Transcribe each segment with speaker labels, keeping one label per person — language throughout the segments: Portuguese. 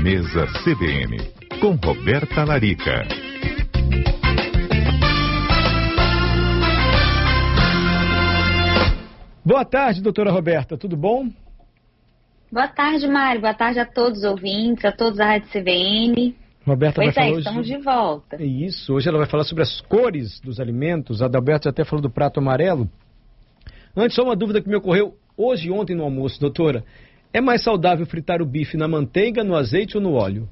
Speaker 1: Sobremesa CBN, com Roberta Larica.
Speaker 2: Boa tarde, doutora Roberta, tudo bom?
Speaker 3: Boa tarde, Mário. Boa tarde a todos os ouvintes, a todos da Rádio CBN.
Speaker 2: Roberta
Speaker 3: pois
Speaker 2: vai falar
Speaker 3: estamos de volta.
Speaker 2: Isso, hoje ela vai falar sobre as cores dos alimentos. A Adalberto até falou do prato amarelo. Antes, só uma dúvida que me ocorreu hoje e ontem no almoço, doutora. É mais saudável fritar o bife na manteiga, no azeite ou no óleo?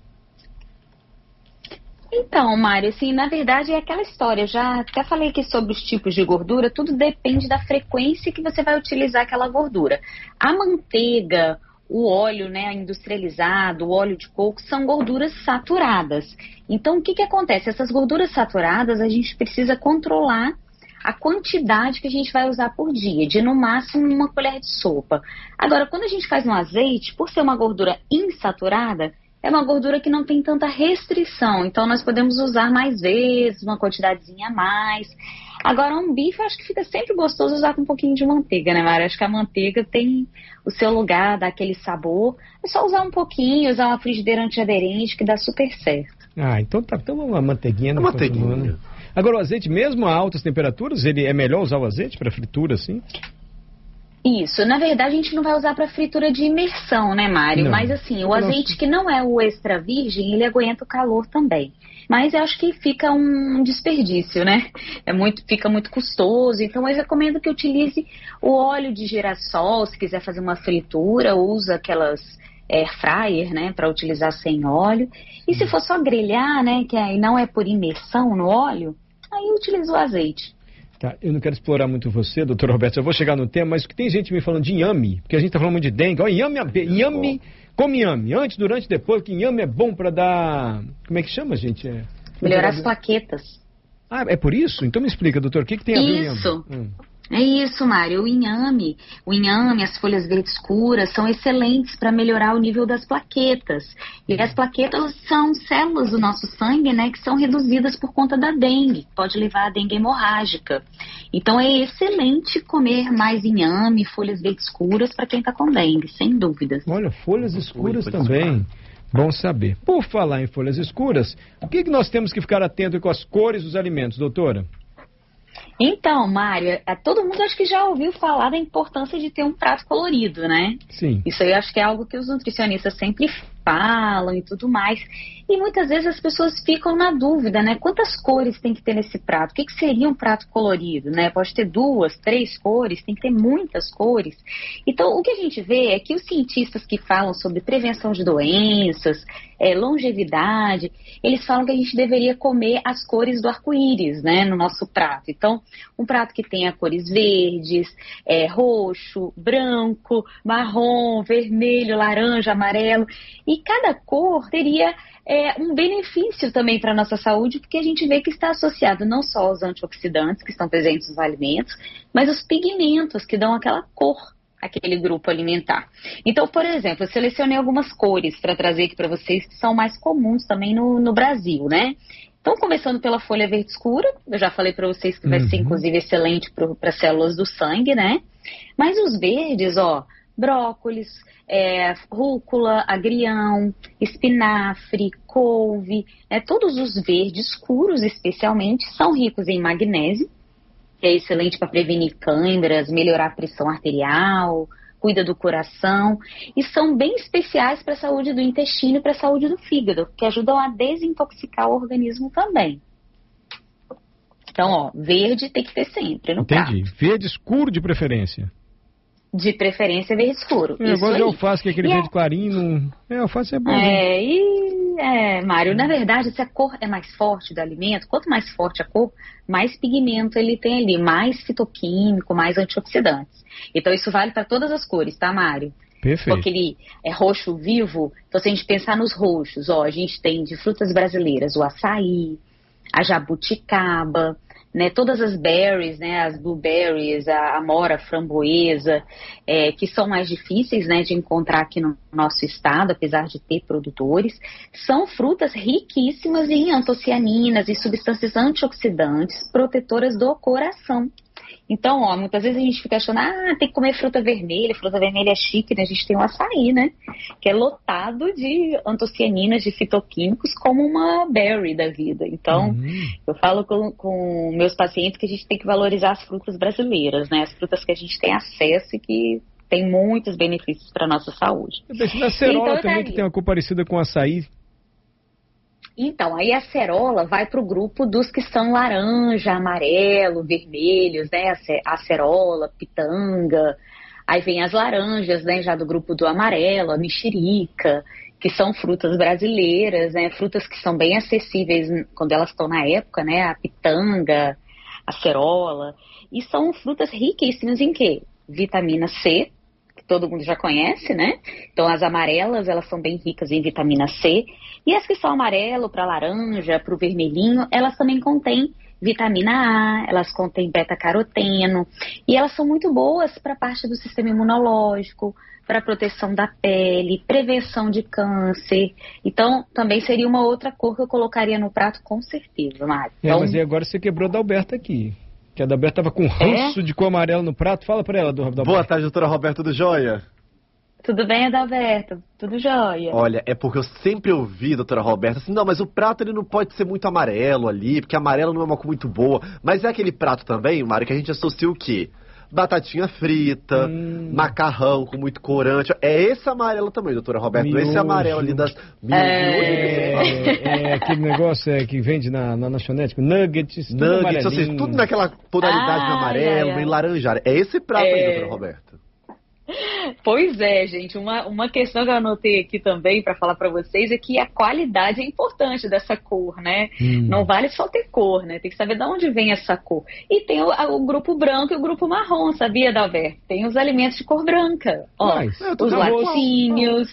Speaker 3: Então, Mário, assim, na verdade é aquela história. Eu já até falei aqui sobre os tipos de gordura. Tudo depende da frequência que você vai utilizar aquela gordura. A manteiga, o óleo, né, industrializado, o óleo de coco, são gorduras saturadas. Então, o que acontece? Essas gorduras saturadas, a gente precisa controlar a quantidade que a gente vai usar por dia, de no máximo uma colher de sopa. Agora, quando a gente faz no azeite, por ser uma gordura insaturada, é uma gordura que não tem tanta restrição, então nós podemos usar mais vezes, uma quantidadezinha a mais. Agora, um bife, eu acho que fica sempre gostoso usar com um pouquinho de manteiga, né, Mara? Acho que a manteiga tem o seu lugar, dá aquele sabor. É só usar um pouquinho, usar uma frigideira antiaderente, que dá super certo.
Speaker 2: Ah, então tá, então uma manteiguinha.
Speaker 4: Uma manteiguinha.
Speaker 2: Agora, o azeite, mesmo a altas temperaturas, ele é melhor usar o azeite para fritura, assim?
Speaker 3: Isso, na verdade a gente não vai usar para fritura de imersão, né, Mário?
Speaker 2: Não.
Speaker 3: Mas assim, o azeite que não é o extra virgem, ele aguenta o calor também. Mas eu acho que fica um desperdício, né? Fica muito custoso, então eu recomendo que utilize o óleo de girassol, se quiser fazer uma fritura, usa aquelas air fryer, né, para utilizar sem óleo. E se for só grelhar, né, que aí não é por imersão no óleo, aí utiliza o azeite.
Speaker 2: Tá, eu não quero explorar muito você, doutor Roberto, eu vou chegar no tema, mas tem gente me falando de inhame, porque a gente tá falando muito de dengue. Ó, inhame, come inhame, antes, durante, depois, que inhame é bom para dar... Como é que chama, gente?
Speaker 3: Melhorar as plaquetas.
Speaker 2: Ah, é por isso? Então me explica, doutor, o que tem a ver o
Speaker 3: Isso.
Speaker 2: inhame?
Speaker 3: É isso, Mário. O inhame, as folhas verdes escuras são excelentes para melhorar o nível das plaquetas. E as plaquetas são células do nosso sangue, né, que são reduzidas por conta da dengue. Pode levar a dengue hemorrágica. Então é excelente comer mais inhame, folhas verdes escuras para quem está com dengue, sem dúvidas.
Speaker 2: Olha, folhas escuras também. Bom saber. Por falar em folhas escuras, o que nós temos que ficar atento com as cores dos alimentos, doutora?
Speaker 3: Então, Mário, todo mundo acho que já ouviu falar da importância de ter um prato colorido, né?
Speaker 2: Sim.
Speaker 3: Isso aí acho que é algo que os nutricionistas sempre falam e tudo mais. E muitas vezes as pessoas ficam na dúvida, né? Quantas cores tem que ter nesse prato? O que seria um prato colorido, né? Pode ter 2, 3 cores, tem que ter muitas cores. Então, o que a gente vê é que os cientistas que falam sobre prevenção de doenças, longevidade, eles falam que a gente deveria comer as cores do arco-íris, né? No nosso prato. Então, um prato que tenha cores verdes, roxo, branco, marrom, vermelho, laranja, amarelo. E cada cor teria um benefício também para a nossa saúde, porque a gente vê que está associado não só aos antioxidantes que estão presentes nos alimentos, mas os pigmentos que dão aquela cor àquele grupo alimentar. Então, por exemplo, eu selecionei algumas cores para trazer aqui para vocês que são mais comuns também no Brasil, né? Então, começando pela folha verde escura, eu já falei para vocês que vai ser, inclusive, excelente para as células do sangue, né? Mas os verdes, brócolis, rúcula, agrião, espinafre, couve, todos os verdes escuros, especialmente, são ricos em magnésio, que é excelente para prevenir câimbras, melhorar a pressão arterial, cuida do coração, e são bem especiais para a saúde do intestino e para a saúde do fígado, que ajudam a desintoxicar o organismo também. Então, verde tem que ter sempre no prato.
Speaker 2: Entendi. Verde escuro de preferência.
Speaker 3: De preferência verde escuro.
Speaker 2: Eu gosto de alface, que é aquele verde clarinho. Alface é bom.
Speaker 3: Mário, na verdade, se a cor é mais forte do alimento, quanto mais forte a cor, mais pigmento ele tem ali, mais fitoquímico, mais antioxidantes. Então, isso vale para todas as cores, tá, Mário?
Speaker 2: Perfeito.
Speaker 3: Porque ele é roxo vivo, então se a gente pensar nos roxos, a gente tem de frutas brasileiras o açaí, a jabuticaba, né, todas as berries, né, as blueberries, a amora, a framboesa, que são mais difíceis, né, de encontrar aqui no nosso estado, apesar de ter produtores, são frutas riquíssimas em antocianinas e substâncias antioxidantes protetoras do coração. Então, ó, muitas vezes a gente fica achando, tem que comer fruta vermelha é chique, né? A gente tem o açaí, né? Que é lotado de antocianinas, de fitoquímicos, como uma berry da vida. Então, eu falo com meus pacientes que a gente tem que valorizar as frutas brasileiras, né? As frutas que a gente tem acesso e que tem muitos benefícios para a nossa saúde.
Speaker 2: Na acerola também, que tem uma cor parecida com açaí.
Speaker 3: Então, aí a acerola vai para o grupo dos que são laranja, amarelo, vermelhos, né? Acerola, pitanga. Aí vem as laranjas, né? Já do grupo do amarelo, a mexerica, que são frutas brasileiras, né? Frutas que são bem acessíveis quando elas estão na época, né? A pitanga, a acerola. E são frutas riquíssimas em quê? Vitamina C, que todo mundo já conhece, né? Então, as amarelas, elas são bem ricas em vitamina C. E as que são amarelo para laranja, para o vermelhinho, elas também contêm vitamina A, elas contêm beta-caroteno. E elas são muito boas para a parte do sistema imunológico, para a proteção da pele, prevenção de câncer. Então, também seria uma outra cor que eu colocaria no prato, com certeza, Mário. Então,
Speaker 2: mas e agora você quebrou a Dalberta aqui. Que a Dalberta estava com ranço de cor amarela no prato. Fala para ela, Dalberta.
Speaker 4: Boa tarde, doutora Roberta, tudo jóia?
Speaker 3: Tudo bem, Adalberto? Tudo jóia.
Speaker 4: Olha, é porque eu sempre ouvi, doutora Roberta, assim, não, mas o prato ele não pode ser muito amarelo ali, porque amarelo não é uma cor muito boa. Mas é aquele prato também, Mário, que a gente associa o quê? Batatinha frita, macarrão com muito corante. É esse amarelo também, doutora Roberta. Miojo. Esse amarelo ali das...
Speaker 2: É aquele negócio que vende na lanchonete, nuggets,
Speaker 4: ou seja, tudo naquela tonalidade de amarelo, bem laranjada. É esse prato aí, doutora Roberta.
Speaker 3: Pois é, gente, uma questão que eu anotei aqui também para falar para vocês é que a qualidade é importante dessa cor, né? Não vale só ter cor, né? Tem que saber de onde vem essa cor. E tem o grupo branco e o grupo marrom, sabia, Adalberto? Tem os alimentos de cor branca. Ó, os laticínios,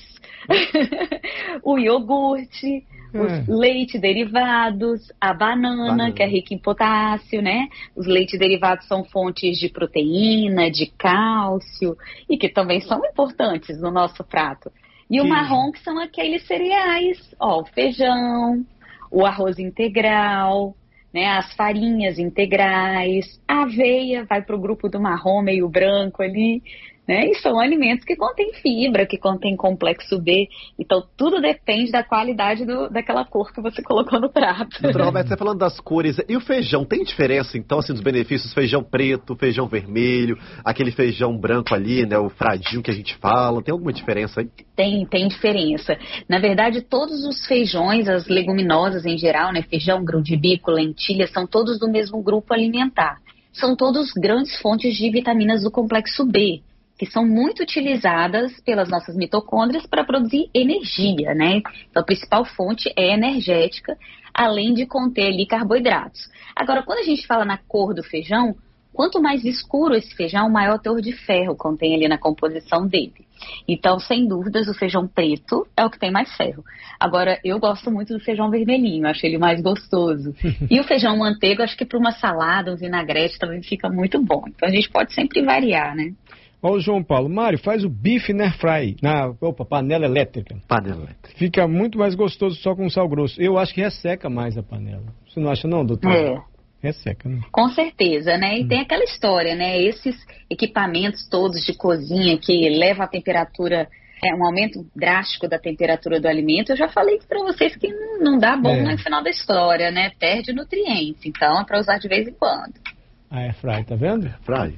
Speaker 3: o iogurte, os leite derivados, a banana, que é rica em potássio, né? Os leites derivados são fontes de proteína, de cálcio, e que também são importantes no nosso prato. E o marrom, que são aqueles cereais, ó, o feijão, o arroz integral, né? As farinhas integrais, a aveia vai para o grupo do marrom, meio branco ali, né? E são alimentos que contêm fibra, que contêm complexo B. Então, tudo depende da qualidade daquela cor que você colocou no prato.
Speaker 4: Doutora Roberta, você falando das cores, e o feijão, tem diferença, então, assim, dos benefícios? Feijão preto, feijão vermelho, aquele feijão branco ali, né, o fradinho que a gente fala, tem alguma diferença aí?
Speaker 3: Tem diferença. Na verdade, todos os feijões, as leguminosas em geral, né, feijão, grão de bico, lentilha, são todos do mesmo grupo alimentar. São todos grandes fontes de vitaminas do complexo B, que são muito utilizadas pelas nossas mitocôndrias para produzir energia, né? Então, a principal fonte é energética, além de conter ali carboidratos. Agora, quando a gente fala na cor do feijão, quanto mais escuro esse feijão, maior teor de ferro contém ali na composição dele. Então, sem dúvidas, o feijão preto é o que tem mais ferro. Agora, eu gosto muito do feijão vermelhinho, acho ele mais gostoso. E o feijão manteiga, acho que para uma salada, um vinagrete também fica muito bom. Então, a gente pode sempre variar, né?
Speaker 2: Ó, o João Paulo, Mário, faz o bife na air fry, panela elétrica.
Speaker 4: Panela elétrica.
Speaker 2: Fica muito mais gostoso só com sal grosso. Eu acho que resseca mais a panela. Você não acha não, doutor? Resseca, né?
Speaker 3: Com certeza, né? E tem aquela história, né? Esses equipamentos todos de cozinha que levam a temperatura, um aumento drástico da temperatura do alimento, eu já falei para vocês que não dá bom no final da história, né? Perde nutrientes. Então, é para usar de vez em quando.
Speaker 2: A air fry, tá vendo?
Speaker 4: Air fry.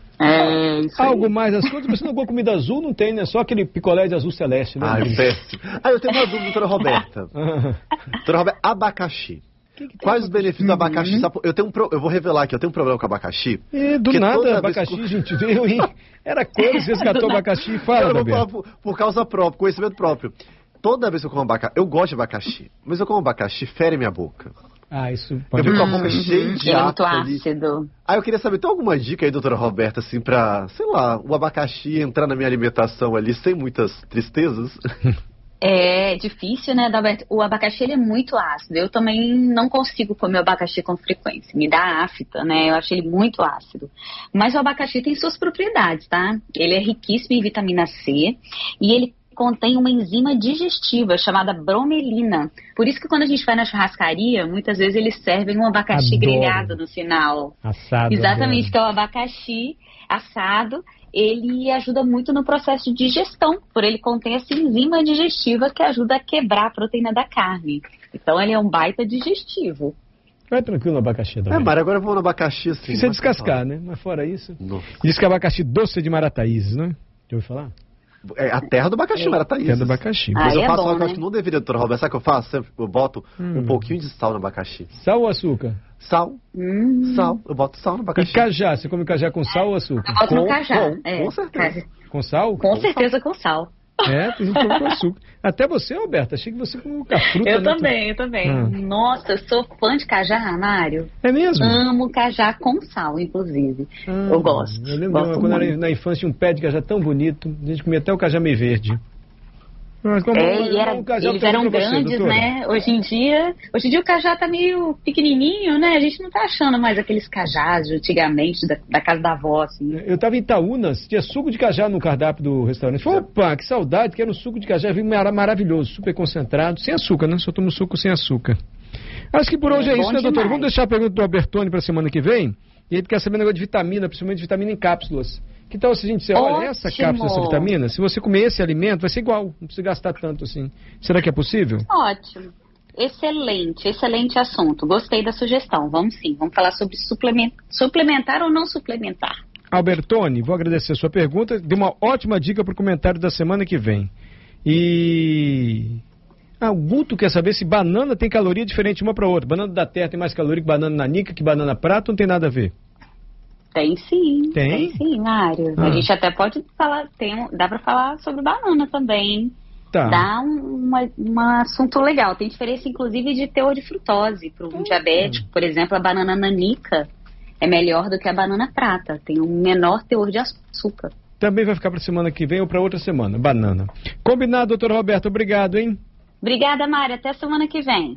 Speaker 2: Algo mais as coisas, mas se não for comida azul, não tem, né? Só aquele picolé de azul celeste, né?
Speaker 4: Péssimo. Eu tenho uma dúvida, doutora Roberta. Doutora Roberta, abacaxi. Quais os benefícios do abacaxi? Eu vou revelar aqui, eu tenho um problema com abacaxi.
Speaker 2: Do nada, abacaxi, gente, veio, hein? Era cores, resgatou abacaxi. Fala, Roberto.
Speaker 4: Por causa própria, conhecimento próprio. Toda vez que eu como abacaxi, eu gosto de abacaxi, mas eu como abacaxi, fere minha boca.
Speaker 2: Isso pode...
Speaker 4: Eu fico com a boca cheia de
Speaker 3: muito ácido.
Speaker 4: Eu queria saber, tem alguma dica aí, doutora Roberta, assim, pra, sei lá, o abacaxi entrar na minha alimentação ali sem muitas tristezas?
Speaker 3: É difícil, né, Adalberto? O abacaxi, ele é muito ácido. Eu também não consigo comer abacaxi com frequência. Me dá afta, né? Eu acho ele muito ácido. Mas o abacaxi tem suas propriedades, tá? Ele é riquíssimo em vitamina C e ele contém uma enzima digestiva chamada bromelina. Por isso que quando a gente vai na churrascaria, muitas vezes eles servem um abacaxi grelhado no final.
Speaker 2: Assado.
Speaker 3: Exatamente,
Speaker 2: adoro.
Speaker 3: que é o abacaxi assado. Ele ajuda muito no processo de digestão, por ele contém essa enzima digestiva que ajuda a quebrar a proteína da carne. Então ele é um baita digestivo.
Speaker 2: Vai tranquilo no abacaxi, Adalberto.
Speaker 4: Mari, agora eu vou no abacaxi assim.
Speaker 2: Precisa descascar, né? Mas fora isso...
Speaker 4: Nossa.
Speaker 2: Diz que abacaxi doce de Marataízes, né? Já ouviu falar?
Speaker 4: É a terra do abacaxi, Marataízes.
Speaker 2: Terra do abacaxi.
Speaker 4: Mas eu
Speaker 3: é
Speaker 4: faço
Speaker 3: bom,
Speaker 4: algo que eu
Speaker 3: né?
Speaker 4: acho que não deveria, doutora Roberta. Sabe o que eu faço? Eu boto um pouquinho de sal no abacaxi.
Speaker 2: Sal ou açúcar?
Speaker 4: Sal. Sal. Eu boto sal no
Speaker 2: E
Speaker 4: abacaxi.
Speaker 2: cajá? Você come cajá com sal ou açúcar?
Speaker 3: Eu boto no cajá.
Speaker 4: com certeza.
Speaker 2: Com sal?
Speaker 3: Com certeza com sal.
Speaker 2: É, tem gente que come com açúcar. Até você, Roberta. Achei que você come com a fruta.
Speaker 3: Eu
Speaker 2: né?
Speaker 3: também. Nossa, eu sou fã de cajá, Mário.
Speaker 2: É mesmo?
Speaker 3: Amo cajá com sal, inclusive. Eu gosto.
Speaker 2: Eu lembro
Speaker 3: Gosto
Speaker 2: quando
Speaker 3: muito.
Speaker 2: era na infância tinha um pé de cajá tão bonito. A gente comia até o cajá meio verde. Mas
Speaker 3: Eles eram grandes, né? Hoje em dia o cajá tá meio pequenininho, né? A gente não tá achando mais aqueles cajás de antigamente, da casa da avó, assim.
Speaker 2: Eu tava em Itaúnas, tinha suco de cajá no cardápio do restaurante. Falei, opa, que saudade, que era um suco de cajá, maravilhoso, super concentrado, sem açúcar, né? Só tomo suco sem açúcar. Acho que por hoje é isso, né, doutor?
Speaker 3: Demais.
Speaker 2: Vamos deixar a pergunta do Albertoni pra semana que vem. E ele quer saber negócio de vitamina, principalmente vitamina em cápsulas. Que tal se a gente disser, olha, essa cápsula, essa vitamina, se você comer esse alimento, vai ser igual, não precisa gastar tanto assim. Será que é possível?
Speaker 3: Ótimo. Excelente assunto. Gostei da sugestão. Vamos sim, vamos falar sobre suplementar ou não suplementar.
Speaker 2: Albertoni, vou agradecer a sua pergunta. Deu uma ótima dica para o comentário da semana que vem. E... o Guto quer saber se banana tem caloria diferente uma para outra. Banana da terra tem mais caloria que banana nanica, que banana prata, não tem nada a ver?
Speaker 3: Tem sim.
Speaker 2: Tem?
Speaker 3: Tem sim, Mário. A gente até pode falar, dá para falar sobre banana também, hein?
Speaker 2: Tá.
Speaker 3: Dá um assunto legal. Tem diferença, inclusive, de teor de frutose. Para um diabético, por exemplo, a banana nanica é melhor do que a banana prata. Tem um menor teor de açúcar.
Speaker 2: Também vai ficar para semana que vem ou para outra semana, banana. Combinado, doutor Roberto. Obrigado, hein?
Speaker 3: Obrigada, Mário. Até semana que vem.